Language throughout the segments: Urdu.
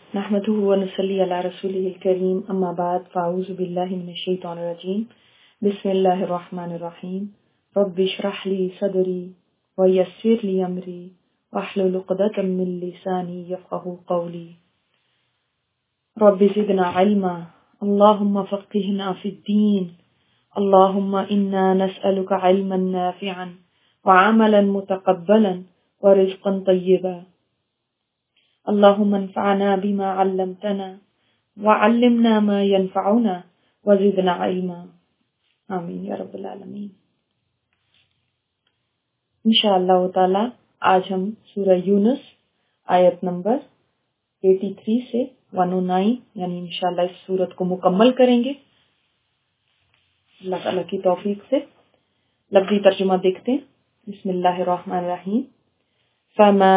نحمده ونصلي على رسوله الكريم اما بعد فاعوذ بالله من الشيطان الرجيم بسم الله الرحمن الرحيم رب اشرح لي صدري ويسر لي امري واحلل عقدة من لساني يفقهوا قولي رب زدنا علما اللهم فقهنا في الدين اللهم انا نسألك علما نافعا وعملا متقبلا ورزقا طيبا اللهم انفعنا بما علمتنا وعلمنا ما ينفعنا وزدنا علما آمین یا رب العالمین۔ انشاءاللہ تعالی آج ہم سورہ یونس آیت نمبر 83 سے 109 یعنی انشاءاللہ اس سورت کو مکمل کریں گے اللہ تعالی کی توفیق سے۔ لفظی ترجمہ دیکھتے ہیں۔ بسم اللہ الرحمن الرحیم۔ فما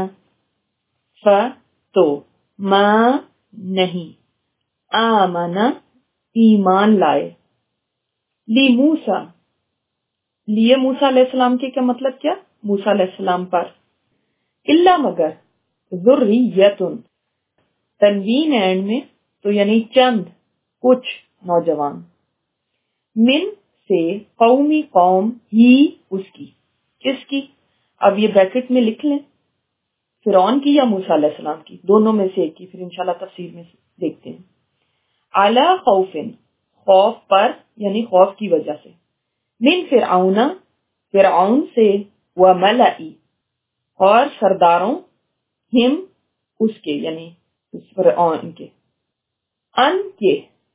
تو ما نہیں، آمنا ایمان لائے، لی موسیٰ لیے موسیٰ علیہ السلام کے کیا مطلب کیا؟ موسیٰ علیہ السلام پر، الا مگر، ذریتن تنوین اینڈ میں تو یعنی چند کچھ نوجوان، من سے قومی قوم ہی اس کی، کس کی؟ اب یہ بریکٹ میں لکھ لیں، فرعون کی یا موسیٰ علیہ السلام کی، دونوں میں سے ایک کی، پھر انشاءاللہ تفسیر میں دیکھتے ہیں۔ علی خوفن خوف پر یعنی خوف کی وجہ سے، من فرعون فرعون سے، وملئی اور سرداروں، ہم اس کے یعنی اس فرعون کے، ان کے،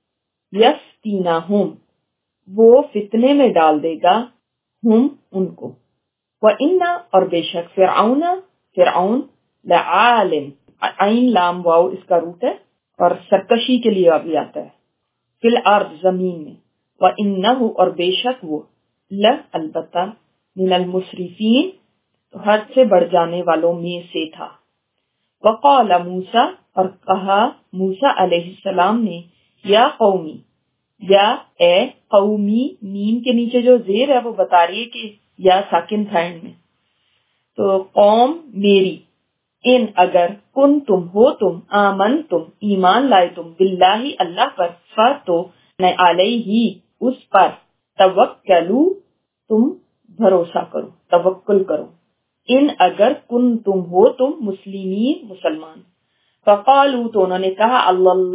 یفتینہم وہ فتنے میں ڈال دے گا، ہم ان کو، وَإِنَّ اور بے شک فرعون لعالم عین لام واو اس کا روٹ ہے اور سرکشی کے لیے بھی آتا ہے، فی الارض زمین میں، وَإِنَّهُ اور بے شک وہ، البتہ، من المسرفین حد سے بڑھ جانے والوں میں سے تھا۔ وقال موسیٰ اور کہا موسیٰ علیہ السلام نے، یا قومی یا اے قومی، میم کے نیچے جو زیر ہے وہ بتا رہی ہے کہ یا ساکن تھا اینڈ میں، تو قوم میری، ان اگر کن تم ہو تم، آمن تم ایمان لائے تم، باللہ اللہ پر، تو علیہ اس پر، توکلو تم بھروسہ کرو، توکل کرو، ان اگر کن تم ہو تم مسلمین مسلمان، فقالو تو انہوں نے کہا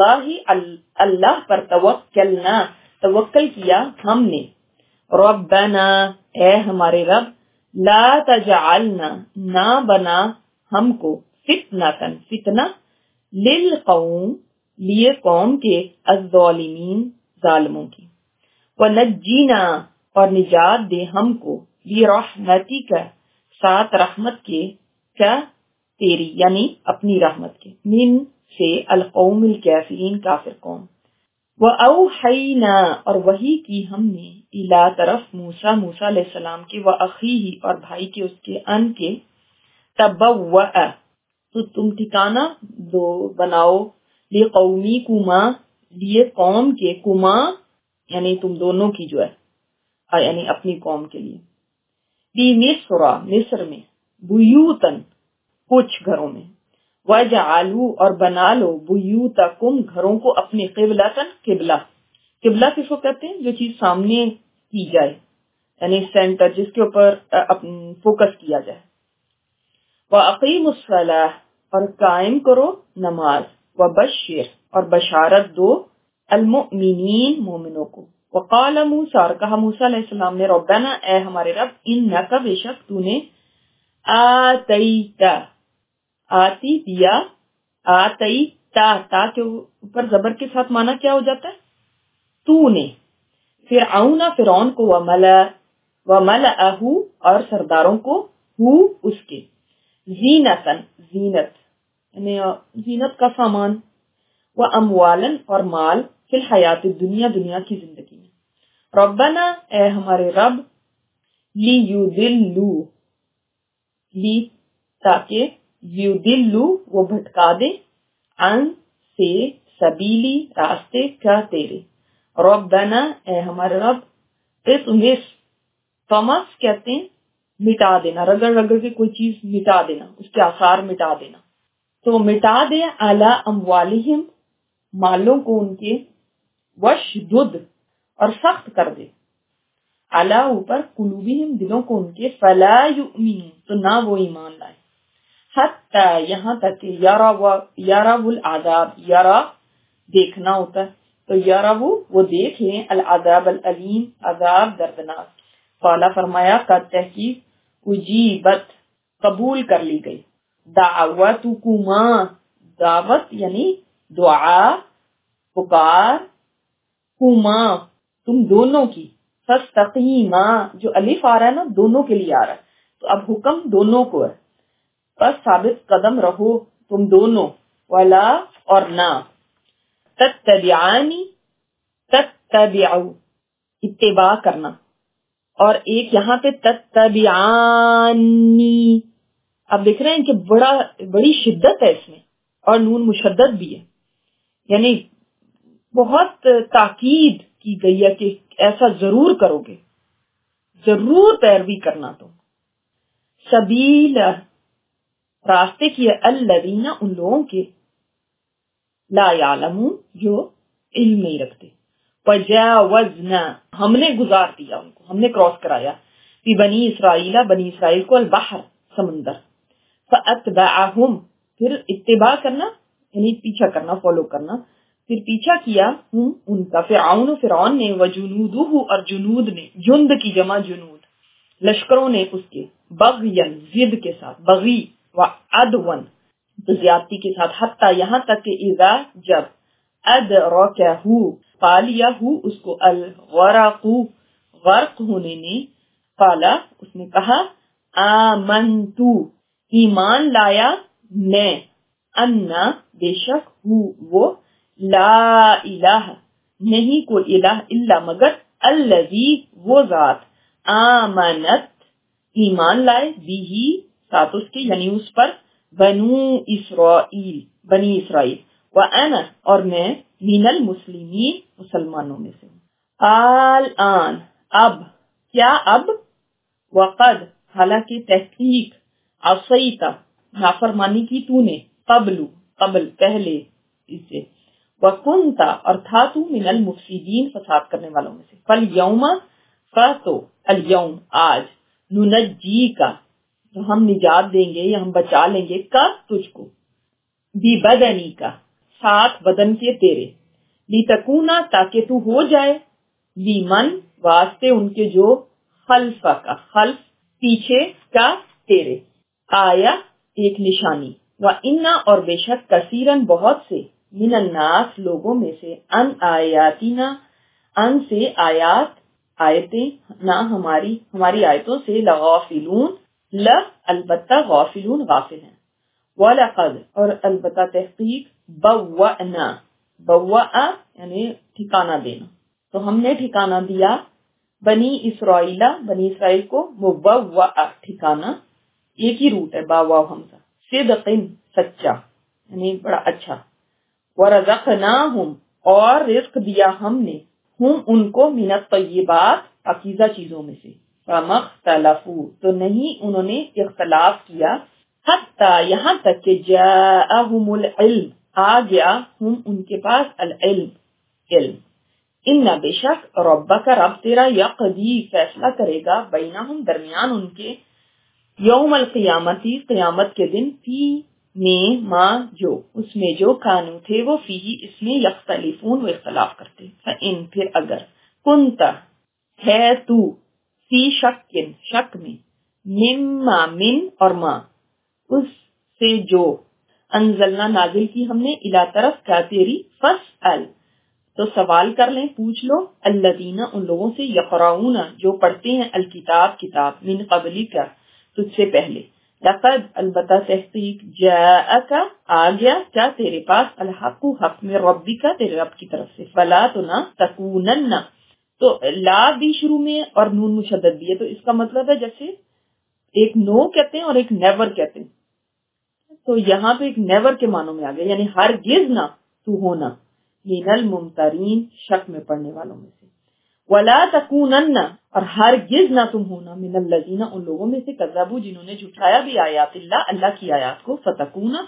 اللہ پر توکلنا توکل کیا ہم نے، ربنا اے ہمارے رب، لا تجعلنا نہ بنا ہم کو، فتنہ للقوم لیے قوم کے، الظالمین ظالموں کی، ونجینا اور نجات دے ہم کو، برحمتک ساتھ رحمت کے، کیا تیری یعنی اپنی رحمت کے، من سے القوم الکافرین کافر قوم، وَأَوْحَيْنَا اور وحی کی ہم نے، اِلَى طرف موسیٰ علیہ السلام کے، وَأَخِيهِ اور بھائی کے اس کے، ان کے، تبوّأ تو تم ٹھکانہ دو بناؤ، لِقَوْمِكُمَا لیے قوم کے، کما یعنی تم دونوں کی جو ہے یعنی اپنی قوم کے لیے، بِمِصْرَ مصر میں، بُيُوتًا کچھ گھروں میں، وَجَعَلُوا اور بنا لو، بُيُوتَكُمْ گھروں کو، اپنے، قِبْلَةً قبلہ کس کو کہتے ہیں؟ جو چیز سامنے کی جائے یعنی سینٹر، جس کے اوپر فوکس کیا جائے، وَأَقِيمُوا الصَّلَاةَ اور قائم کرو نماز، وَبَشِّرْ اور بشارت دو، المؤمنین مومنوں کو، وقال موسیٰ اور کہا موسیٰ علیہ السلام نے، ربنا اے ہمارے رب، انک بے شک تو نے، آتی دیا، تا کے اوپر زبر کے ساتھ معنی کیا ہو جاتا ہے؟ تو نے، فرعون کو، وملأہ اور سرداروں کو، اس کے، زینت یعنی زینت کا سامان، واموالا اور مال، فی الحیات الدنیا دنیا کی زندگی میں، ربنا اے ہمارے رب، لیدلوا تاکہ، یدلوا وہ بھٹکا دے، عن سے، سبیلی راستے، کا تیرے، ربنا اے ہمارے رب، طمس کہتے ہیں مٹا دینا، رگڑ کے کوئی چیز مٹا دینا، اس کے آثار مٹا دینا، تو مٹا دے علی اموالہم مالوں کو ان کے، وشدد اور سخت کر دے، علی اوپر، قلوبہم دلوں کو ان کے، فلا یؤمنون تو نہ وہ ایمان لائے، حتی یہاں تک کہ یروا العذاب، یرا دیکھنا ہوتا ہے تو یروا وہ دیکھ لیں، العذاب العلیم عذاب دردناک۔ قالا فرمایا، کا تحقیق اجیبت قبول کر لی گئی، دعوتکما دعوت یعنی دعا پکار، کما تم دونوں کی، فاستقیما جو الف آ رہا ہے نا دونوں کے لیے آ رہا ہے تو اب حکم دونوں کو ہے، بس ثابت قدم رہو تم دونوں، ولا اور نہ، تتبعانی تتبعو اتباع کرنا، اور ایک یہاں پہ تتبعانی، اب دیکھ رہے ہیں کہ بڑی شدت ہے اس میں اور نون مشدد بھی ہے، یعنی بہت تاکید کی گئی ہے کہ ایسا ضرور کرو گے، ضرور پیروی کرنا تم، سبیل راستے کی، الذین ان لوگوں کے، لا یعلمون جو علم نہیں رکھتے، وجاوزنا ہم نے گزار دیا ان کو، ہم نے کراس کرایا، فی بنی اسرائیل بنی اسرائیل کو، البحر سمندر، فاتبعہم پھر اتباع کرنا یعنی پیچھا کرنا، فالو کرنا، پھر پیچھا کیا ہم ان کا، فرعون نے، وجنودہ اور جنود نے، جند کی جمع جنود، لشکروں نے اس کے، بغین ضد کے ساتھ، بغی وعدون تو زیادتی کے ساتھ، حتی یہاں تک کہ اذا جب، ادرکہ پا لیا ہو اس کو، الغرق غرق ہونے نے، قالا اس نے کہا، آمنتو ایمان لایا میں، انا بے شک وہ، لا الہ نہیں کوئی الہ الا مگر، الذی وہ ذات، آمنت ایمان لائے، بھی ساتھ اس کے یعنی اس پر، بنو اسرائیل بنی اسرائیل، وانا اور میں، من المسلمین مسلمانوں میں سے ہوں، الان اب کیا اب، وقد حالانکہ تحقیق، عصیتا نافرمانی کی تو نے، قبل پہلے اس سے، وکنتا اور تھا تو، من المفسدین فساد کرنے والوں میں سے، فالیوم تو الیوم آج، ننجی کا تو ہم نجات دیں گے یا ہم بچا لیں گے، کا تجھ کو، بی بدنی کا ساتھ بدن کے تیرے، لیتکونا تاکہ تو ہو جائے، لیمن واسطے ان کے جو، خلف کا خلف پیچھے کا تیرے، آیا ایک نشانی، وَإِنَّا اور بے شک کثیرن بہت سے، من الناس لوگوں میں سے، ان آیاتنا ان سے آیات آیتیں نہ ہماری آیتوں سے، لغافلون البتہ غافلون غافل ہیں، وَلَقَدْ اور البتہ تحقیق، بوأنا بوأ یعنی ٹھکانہ دینا، تو ہم نے ٹھکانہ دیا، بنی اسرائیل کو، مبوأ ٹھکانہ، ایک ہی روٹ ہے، با واو حمزہ، صدقن سچا یعنی بڑا اچھا، ورزقناہم اور رزق دیا ہم نے، ہم ان کو، من الطیبات پاکیزہ چیزوں میں سے، فمختلفوا تو نہیں انہوں نے اختلاف کیا، حتی یہاں تک کہ جاءہم العلم آ گیا، ہم ان کے پاس، العلم علم، ان بے شک ربک رب تیرا، یقضی فیصلہ کرے گا، بینہم درمیان ان کے، یوم القیامتی قیامت کے دن، فی میں ما جو اس میں جو، کانو تھے وہ، فیہی اس میں، یختلفون وہ اختلاف کرتے، فإن پھر اگر، کنت ہے تو، فی شکن شک میں، مما من اور ما اس سے جو، انزلنا نازل کی ہم نے، الی طرف کیا تیری، فاسأل تو سوال کر لیں پوچھ لو، الذین ان لوگوں سے، یقرؤون جو پڑھتے ہیں، الکتاب کتاب، من قبلک تجھ سے پہلے، لقد البتہ تحقیق، جاءک آ گیا کیا تیرے پاس، الحق حق میں، ربک تیرے رب کی طرف سے، فلا تو نہ، تکونن تو لا بھی شروع میں اور نون مشدد بھی ہے، تو اس کا مطلب ہے جیسے ایک نو کہتے ہیں اور ایک نیور کہتے ہیں، تو یہاں پہ ایک نیور کے معنوں میں آ گیا، یعنی ہرگز نہ تو ہونا، من الممترین شک میں پڑنے والوں میں سے، ولا تکونن اور ہرگز نہ تم ہونا، من الذین ان لوگوں میں سے، کذبوا جنہوں نے جھٹلایا بھی آیات اللہ کی آیات کو، فتکونا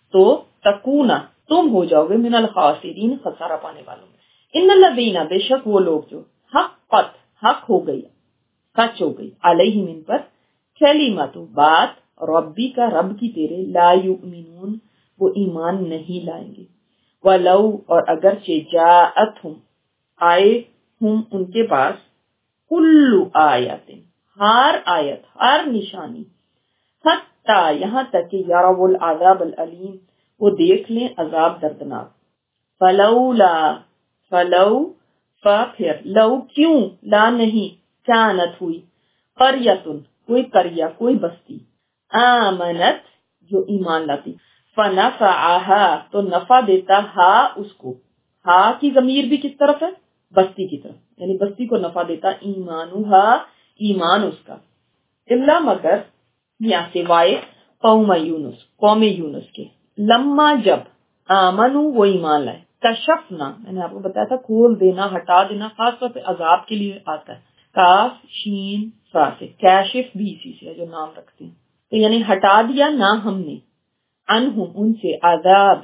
تو تکونا تم ہو جاؤ گے من الخاسرین خسارہ پانے والوں میں۔ ان الذین بے شک وہ لوگ جو حق ہو گئی، سچ ہو گئی، علیہم ان پر، کلمۃ بات، ربی کا رب کی تیرے، لا یؤمنون وہ ایمان نہیں لائیں گے، ولو اور اگرچہ جاءتہم آئے ہم ان کے پاس، کل آیت ہر آیت ہر نشانی، حتی یہاں تک کہ یروا العذاب العلیم وہ دیکھ لیں عذاب دردناک، فلو پھر لو کیوں، لا نہیں، کانت ہوئی، قریۃ کوئی قریہ کوئی بستی، آمنت جو ایمان لاتی، فنفعها تو نفع دیتا ہا اس کو، ہا کی ضمیر بھی کس طرف ہے، بستی کی طرف، یعنی بستی کو نفع دیتا ایمانھا ایمان اس کا، الا مگر یا سوائے قوم یونس کے، لما جب آمنو وہ ایمان لائے، کشفنا میں نے آپ کو بتایا تھا کھول دینا ہٹا دینا خاص طور پہ عذاب کے لیے آتا ہے، کاف شین فا سے، کاشف بھی اسی سے ہے جو نام رکھتے ہیں، تو یعنی ہٹا دیا نہ ہم نے، انہم ان سے عذاب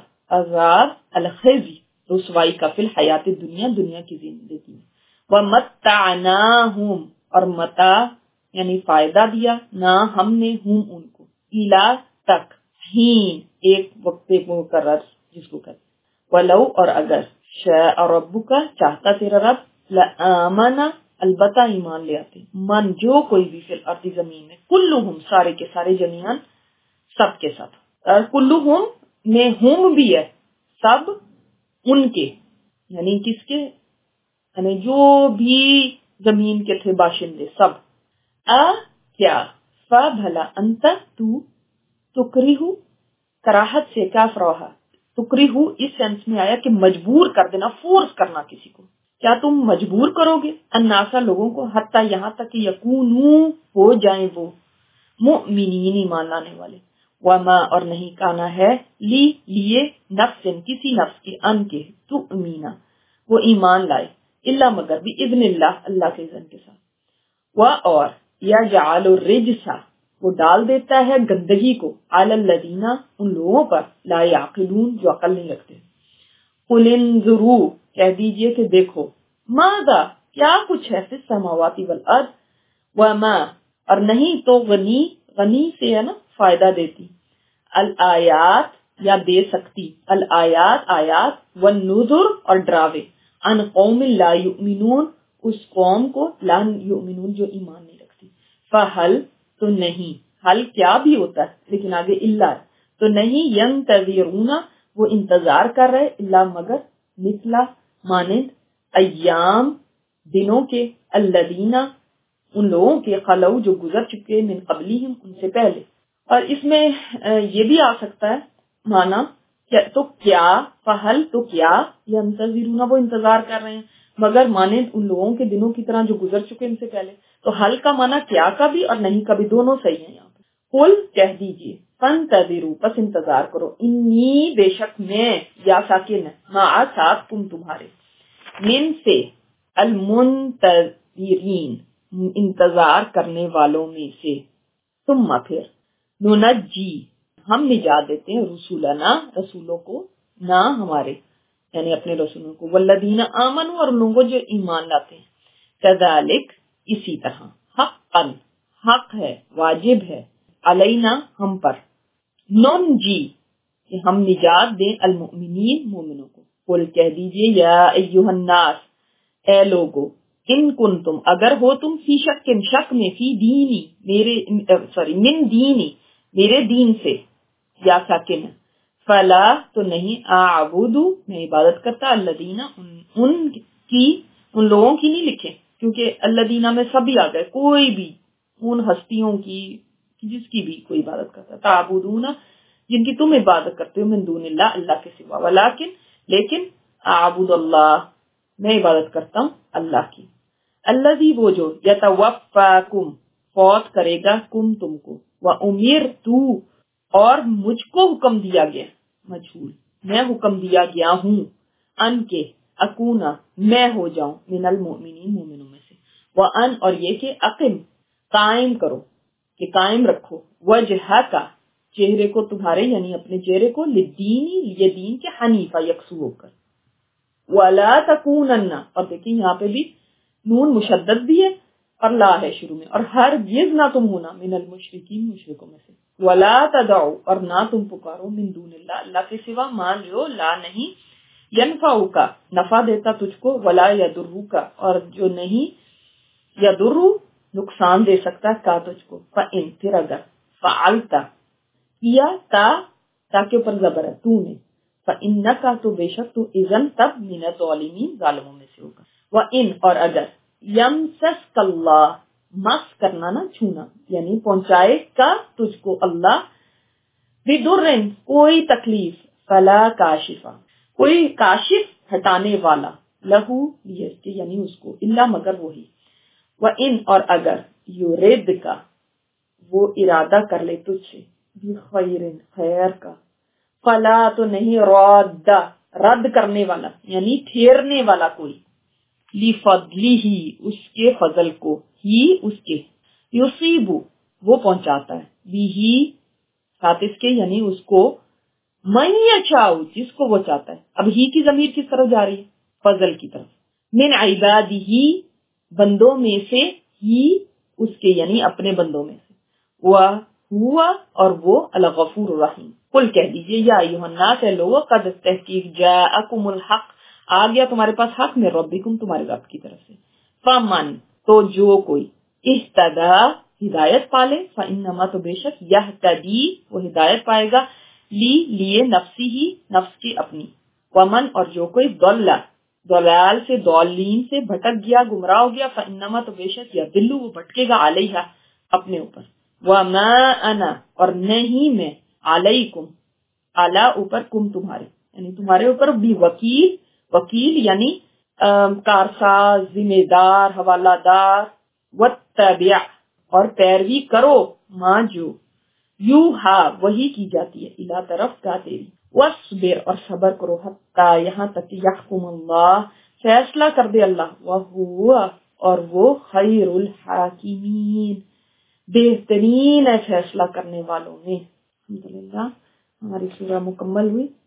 الخزی رسوائی کا فی الحیات دنیا کی زندگی میں، ومتعناہم اور متا یعنی فائدہ دیا نہ ہم نے ہم ان کو، الا تک، ہین ایک وقت مقرر جس کو کہتے، ولو اور اگر شاء ربک چاہتا تیرا رب، لآمن البتہ ایمان لے آتے، من جو کوئی بھی فی الارض زمین میں، کلہم سارے کے سارے جمیعاً سب کے سب، کلہم میں ہم بھی ہے سب ان کے، یعنی کس کے، یعنی جو بھی زمین کے تھے باشندے سب، کیا بھلا انت تو تکریہ کراہت سے کاف رہا، تکریہ اس سینس میں آیا کہ مجبور کر دینا، فورس کرنا کسی کو، کیا تم مجبور کرو گے الناس لوگوں کو، حتی یہاں تک کہ یکونوا ہو جائیں وہ مؤمنین ایمان لانے والے، وما اور نہیں کانا ہے لیے نفس کسی نفس کے ان کے تؤمنا وہ ایمان لائے، الا مگر بھی اذن اللہ کے اذن کے ساتھ، اور یجعل الرجس وہ ڈال دیتا ہے گندگی کو، علی الذین ان لوگوں پر، لا یعقلون جو عقل نہیں رکھتے، قل انظروا کہہ دیجئے کہ دیکھو، ماذا کیا کچھ ہے فی السماوات والارض، وما اور نہیں تو غنی سے ہے نا فائدہ دیتی، الآیات یا دے سکتی، الآیات آیات، والنذر اور ڈراوے، ان قوم لا یؤمنون اس قوم کو، لا یؤمنون جو ایمان نہیں رکھتی، فہل تو نہیں، حل کیا بھی ہوتا ہے لیکن آگے اللہ تو نہیں، ینتظرون وہ انتظار کر رہے، اللہ مگر مثلا مانند ایام دنوں کے، الذین ان لوگوں کے، خلو جو گزر چکے، من قبلہم ان سے پہلے، اور اس میں یہ بھی آ سکتا ہے مانا تو کیا، فہل تو کیا، ینتظرون وہ انتظار کر رہے ہیں، مگر مانند ان لوگوں کے دنوں کی طرح جو گزر چکے ان سے پہلے، تو حل کا مانا کیا کا بھی اور نہیں کا بھی، دونوں صحیح ہیں یہاں پہ، قل کہہ دیجئے، فانتظروا پس انتظار کرو، انی بے شک میں، یا ساکن ہے، مع ساتھ تم تمہارے، من سے، المنتظرین انتظار کرنے والوں میں سے، ثم پھر، ننجی ہم نجات دیتے ہیں، رسولنا رسولوں کو، نہ ہمارے یعنی اپنے رسولوں کو، والذین آمنوا اور لوگوں جو ایمان لاتے ہیں، کذالک اسی طرح، حقا حق ہے، واجب ہے، علینا ہم پر، ننجی کہ ہم نجات دیں، المؤمنین مومنوں کو، قل کہہ دیجئے، یا ایھا الناس اے لوگو، ان کنتم اگر ہو تم، فی شک شک میں، فی دینی من دینی میرے دین سے، یا ساکن فلا تو نہیں، اعبد میں عبادت کرتا، الذین ان لوگوں کی نہیں لکھے کیونکہ الذین میں سبھی آ گئے، کوئی بھی ان ہستیوں کی جس کی بھی کوئی عبادت کرتا، تعبدون جن کی تم عبادت کرتے ہو، من دون اللہ اللہ کے سوا، ولکن لیکن اعبد اللہ میں عبادت کرتا ہوں اللہ کی، الذی وہ جو یتوفاکم فوت کرے گا کم تم کو، وامرت اور مجھ کو حکم دیا گیا، مجھول میں حکم دیا گیا ہوں، ان کے اکونا میں ہو جاؤں، من المؤمنین مومنوں میں سے، وان اور یہ کہ اقم قائم کرو کہ قائم رکھو، وجہ کا چہرے کو تمہارے یعنی اپنے چہرے کو لدینی یہ دین کے حنیفہ یکسو ہو کر. ولا تکونن اور دیکھیں یہاں پہ بھی نون مشدد بھی ہے اور لا ہے شروع میں, اور ہرگز نہ تم ہونا من المشرکین مشرکوں میں سے. ولا تدعو اور نہ تم پکارو من دون اللہ اللہ کے سوا مان جو لا نہیں ینفعک نفع دیتا تجھ کو ولا یضرک اور جو نہیں یضر نقصان دے سکتا کا تجھ کو. فإن پھر اگر فعلت کیا تا کے اوپر زبر ہے تو نے فإنک تو بے شک تو اذن تب من الظالمین ظالموں میں سے ہوگا. وإن اور اگر یمسسک اللہ مس کرنا نا چھونا یعنی پہنچائے کا تجھ کو اللہ بدرن کوئی تکلیف فلا کاشفہ کوئی کاشف ہٹانے والا لہو یہ اس کے یعنی اس کو الا مگر وہی. وإن اور اگر یرید کا وہ ارادہ کر لے تجھ سے بخیر خیر کا فلا تو نہیں رد کرنے والا یعنی پھیرنے والا کوئی لفضلی ہی اس کے فضل کو ہی اس کے یصیب وہ پہنچاتا ہے بھی ساتھ اس کے یعنی اس کو من یشاء جس کو وہ چاہتا ہے. اب ہی کی ضمیر کس طرف جا رہی ہے فضل کی طرف. من عبادہ بندوں میں سے ہی اس کے یعنی اپنے بندوں میں سے. ہوا اور وہ الغفور الرحیم. قل کہہ دیجئے یا ایھا الناس لوگو قد تحقیق جاءکم الحق آ گیا تمہارے پاس حق من ربکم تمہارے رب کی طرف سے. فمن تو جو کوئی اہتدی ہدایت پالے فانما تو بے شک یہتدی وہ ہدایت پائے گا لیے نفسی ہی نفس کی اپنی. ومن اور جو کوئی ضلال سے ضالین سے بھٹک گیا گمراہ ہو گیا فانما تو بے شک یضل وہ بھٹکے گا علیہا اپنے اوپر. وما انا اور نہیں میں علیکم اعلی اوپر کم تمہارے یعنی تمہارے اوپر بھی وکیل یعنی کارساز ذمہ دار حوالہ دار. واتبع اور پیروی کرو ماں جو یوہا وہی کی جاتی ہے الا طرف کا تیری. واصبر اور صبر کرو حتی یہاں تک یحکم اللہ فیصلہ کر دے اللہ وہو اور وہ خیر الحاکمین بہترین ہے فیصلہ کرنے والوں میں. الحمدللہ ہماری سورہ مکمل ہوئی.